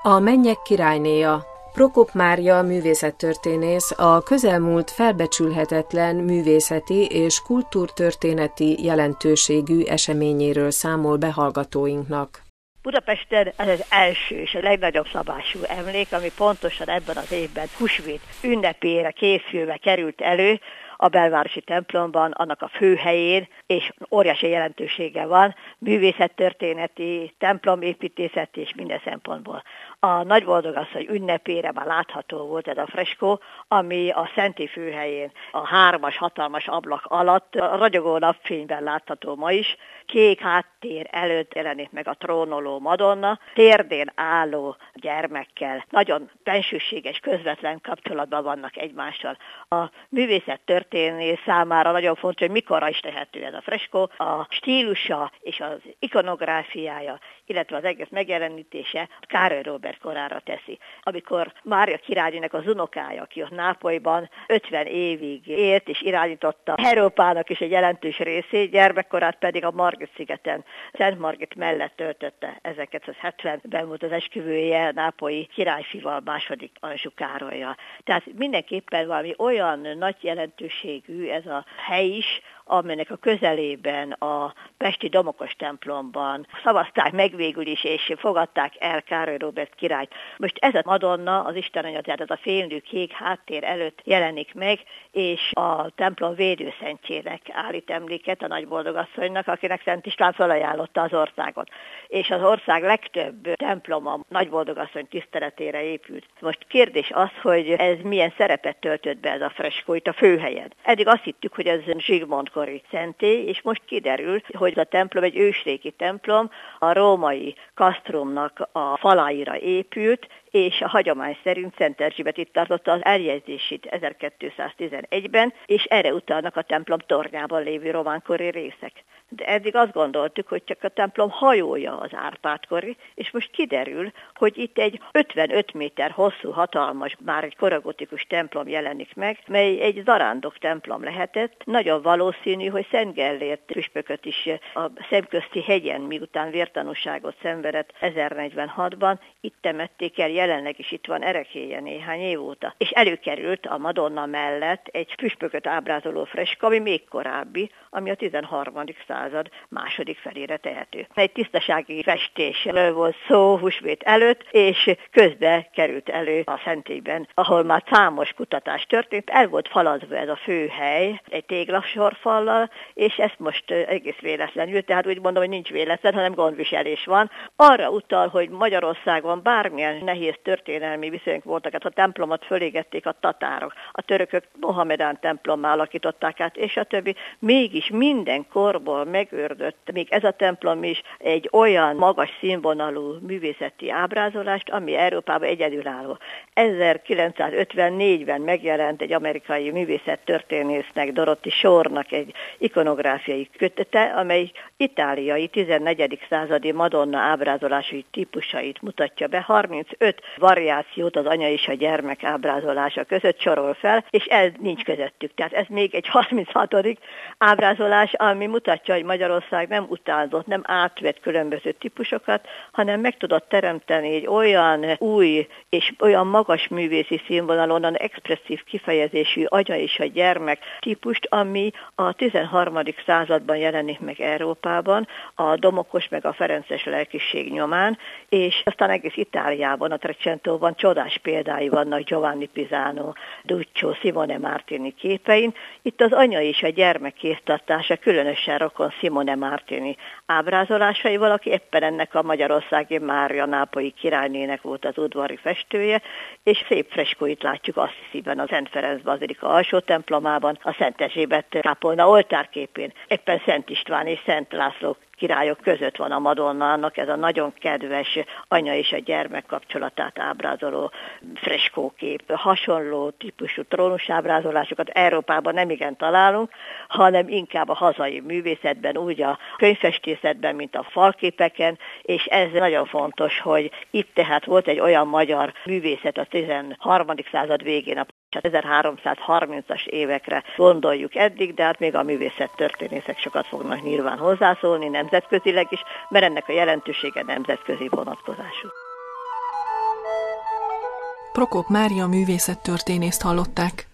A Mennyek királynéja. Prokop Mária művészettörténész a közelmúlt felbecsülhetetlen művészeti és kultúrtörténeti jelentőségű eseményéről számol be hallgatóinknak. Budapesten ez az első és a legnagyobb szabású emlék, ami pontosan ebben az évben húsvét ünnepére készülve került elő a belvárosi templomban, annak a főhelyén, és óriási jelentősége van, művészettörténeti, templomépítészeti és minden szempontból. A Nagyboldogasszony ünnepére már látható volt ez a freskó, ami a Szentély főhelyén, a 3-as hatalmas ablak alatt a ragyogó napfényben látható ma is. Kék háttér előtt jelenik meg a trónoló Madonna, térdén álló gyermekkel, nagyon bensőséges, közvetlen kapcsolatban vannak egymással. A művészettörténész számára nagyon fontos, hogy mikorra is tehető ez a freskó. A stílusa és az ikonográfiája, illetve az egész megjelenítése Károly Róbert korára teszi. Amikor Mária királynének az unokája, aki ott Nápolyban 50 évig élt és irányította Európának is egy jelentős részét, gyermekkorát pedig a Margit-szigeten, Szent Margit mellett töltötte. 1970-ben volt az esküvője nápolyi királyfival, második Anjou Károllyal. Tehát mindenképpen valami olyan nagy jelentőségű ez a hely is, amelynek a közelében a pesti Domokos templomban szavazták meg végül is, és fogadták el Károly Róbert királyt. Most ez a Madonna, az Istenanya, tehát ez a fénylő kék háttér előtt jelenik meg, és a templom védőszentjének állít emléket a Nagyboldogasszonynak, akinek Szent István felajánlotta az országot. És az ország legtöbb temploma Nagyboldogasszony tiszteletére épült. Most kérdés az, hogy ez milyen szerepet töltött be ez a freskó itt a főhelyen. Eddig azt hittük, hogy ez Zsigmondkori szentély, és most kiderül, hogy a templom egy ősrégi templom, a római kasztrumnak a falaira épült, és a hagyomány szerint Szent Erzsébet itt tartotta az eljegyzését 1211-ben, és erre utalnak a templom tornyában lévő románkori részek. De eddig azt gondoltuk, hogy csak a templom hajója az Árpád-kori, és most kiderül, hogy itt egy 55 méter hosszú, hatalmas, már egy koragotikus templom jelenik meg, mely egy zarándok templom lehetett. Nagyon valószínű, hogy Szent Gellért püspököt is a Szemközti hegyen, miután vértanúságot szenvedett 1046-ban, itt temették el, jelenleg is itt van Erekélye néhány év óta. És előkerült a Madonna mellett egy püspököt ábrázoló freska, ami még korábbi, ami a 13. század második felére tehető. Egy tisztasági festésről volt szó húsvét előtt, és közbe került elő a szentélyben, ahol már számos kutatás történt. El volt falazva ez a főhely egy téglasorfallal, és ezt most egész véletlenül, tehát úgy mondom, hogy nincs véletlen, hanem gondviselés van. Arra utal, hogy Magyarországon bármilyen nehéz történelmi viszonyok voltak, hát a templomot fölégették a tatárok, a törökök Mohamedán templommá alakították át, és a többi. Mégis minden korból megőrdött, még ez a templom is egy olyan magas színvonalú művészeti ábrázolást, ami Európában egyedülálló. 1954-ben megjelent egy amerikai művészettörténésznek, Dorothy Shore-nak egy ikonográfiai kötete, amely itáliai 14. századi Madonna ábrázolásai típusait mutatja be. 35 variációt az anya és a gyermek ábrázolása között sorol fel, és ez nincs közöttük. Tehát ez még egy 36. ábrázolás, ami mutatja, hogy Magyarország nem utánozott, nem átvett különböző típusokat, hanem meg tudott teremteni egy olyan új és olyan magas művészi színvonalon, expresszív kifejezésű anya és a gyermek típust, ami a 13. században jelenik meg Európában, a Domokos meg a ferences lelkiség nyomán, és aztán egész Itáliában, a Trecentóban csodás példái vannak Giovanni Pisano, Duccio, Simone Martini képein. Itt az anya és a gyermek kéztartása különösen rokon Simone Martini ábrázolásaival, aki éppen ennek a magyarországi Mária nápolyi királynének volt az udvari festője, és szép freskóit látjuk Assisiben, a Szent Ferenc bazilika alsó templomában, a Szent Erzsébet kápolna oltárképén, éppen Szent István és Szent László királyok között van a Madonnának ez a nagyon kedves anya és a gyermek kapcsolatát ábrázoló freskókép. Hasonló típusú trónusábrázolásokat Európában nem igen találunk, hanem inkább a hazai művészetben, úgy a könyvfestészetben, mint a falképeken, és ez nagyon fontos, hogy itt tehát volt egy olyan magyar művészet a 13. század végén, a 1330-as évekre gondoljuk eddig, de hát még a művészettörténészek sokat fognak nyilván hozzászólni nemzetközileg is, mert ennek a jelentősége nemzetközi vonatkozású. Prokop Mária művészettörténészt hallották.